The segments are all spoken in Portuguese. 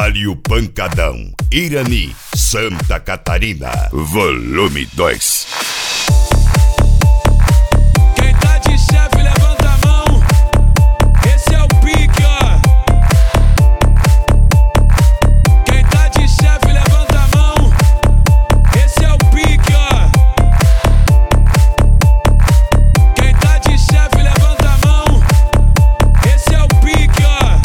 Palio Pancadão, Irani, Santa Catarina, volume 2. Quem tá de chefe levanta a mão. Esse é o pique, ó. Quem tá de chefe levanta a mão. Esse é o pique, ó. Quem tá de chefe levanta a mão. Esse é o pique, ó.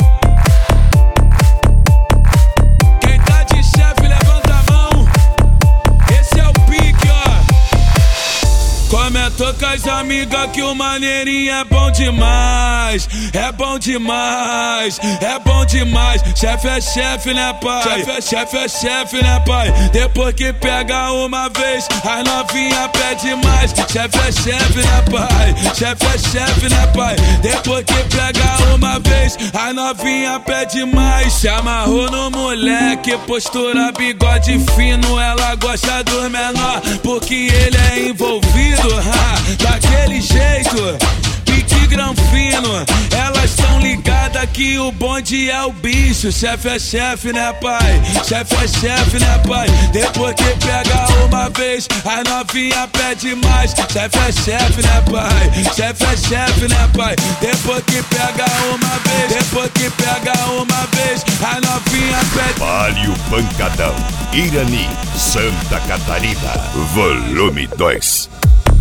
Quem tá de chefe levanta a mão. Esse é o pique, ó. Comentou com as amigas que o maneirinho é bom demais. É bom demais, é bom demais. Chefe é chefe, né, pai? Chefe é chefe, né, pai? Depois que pega uma vez, as novinha pede mais. Chefe é chefe, né, pai? Chefe é chefe, né, pai? Depois que pega uma vez, as novinha pede mais. Se amarrou no moleque, postura, bigode fino. Ela gosta do menor, porque ele é envolvido. Daquele jeito, pique granfino. Elas tão ligadas que o bonde é o bicho. Chefe é chefe, né, pai? Chefe é chefe, né, pai? Depois que pega uma vez, a novinha pede mais. Chefe é chefe, né, pai? Chefe é chefe, né, pai? Depois que pega uma vez, depois que pega uma vez, a novinha pede. Palio Pancadão, Irani, Santa Catarina, volume 2.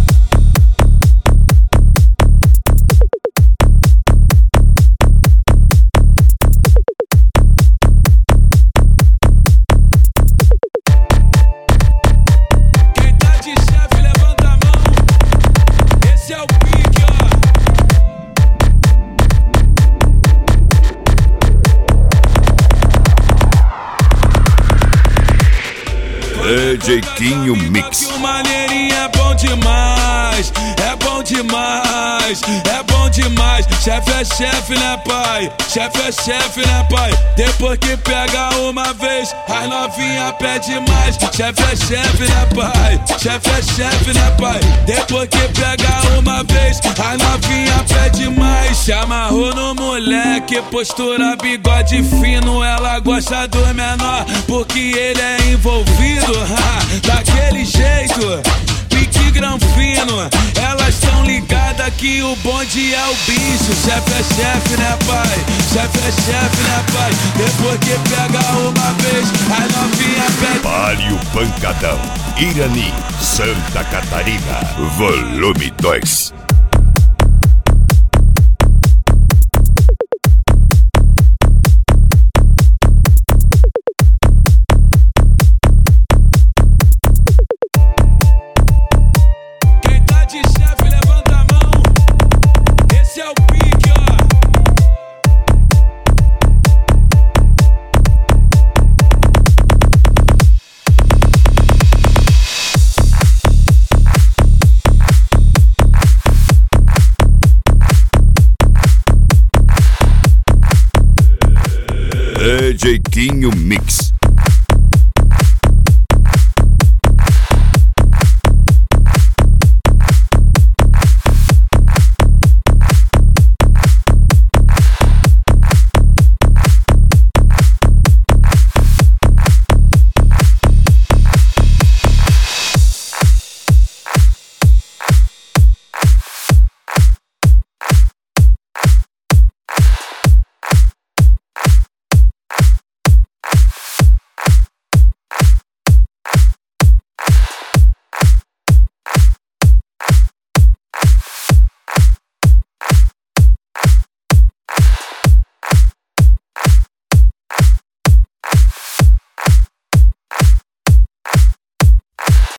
DJ Quinho Mix. O maneirinho é bom demais, é bom demais, é bom demais. Chefe é chefe, né, pai? Chefe é chefe, né, pai? Depois que pega uma vez, as novinha pede mais. Chefe é chefe, né, pai? Chefe é chefe, né, pai? Depois que pega uma vez, as novinha pede mais. Se amarrou no moleque, postura, bigode fino. Ela gosta do menor, porque ele é envolvido. Daquele jeito, pique granfino. Elas tão ligadas que o bonde é o bicho. Chefe é chefe, né, pai? Chefe é chefe, né, pai? Depois que pega uma vez, a novinha pede. Palio Pancadão, Irani, Santa Catarina, volume 2. DJ Quinho Mix.